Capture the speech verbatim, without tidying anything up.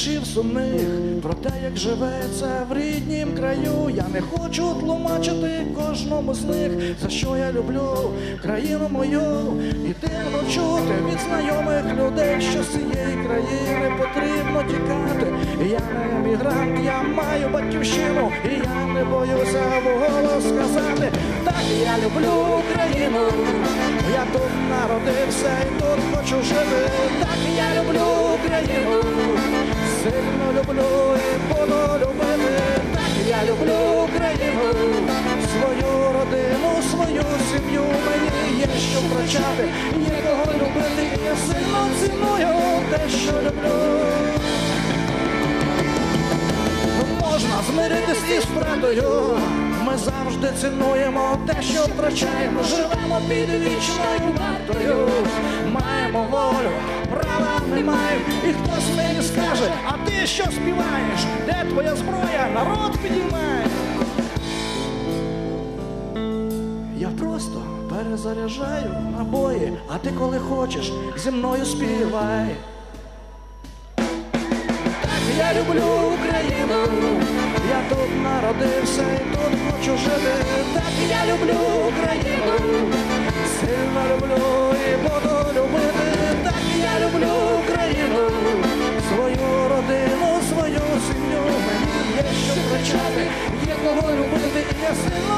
віршів сумних про те, як живеться в ріднім краю. Я не хочу тлумачити кожному з них, за що я люблю країну мою. І дивно чути від знайомих людей, що з цієї країни потрібно тікати. Я не емігрант, я маю батьківщину, і я не боюся вголос сказати: так, я люблю Україну, я тут народився і тут хочу жити. Так, я люблю Україну, сильно люблю і буду любити. Так, я люблю Україну, свою родину, свою сім'ю. Мені є що втрачати, є кого любити, і я сильно ціную те, що люблю. Можна змиритись із втратою, ми завжди цінуємо те, що втрачаємо. Живемо під вічною вартою, маємо волю, права не маємо. І хтось мені скаже: а ти що співаєш? Де твоя зброя? Народ підіймає. Я просто перезаряджаю набої, а ти коли хочеш зі мною співай. Я люблю Україну, я тут народився і тут хочу жити. Так, я люблю Україну, сильно люблю і буду любити. Так, я люблю Україну, свою родину, свою сім'ю. Мені є що втрачати, є кого любити, і я сильно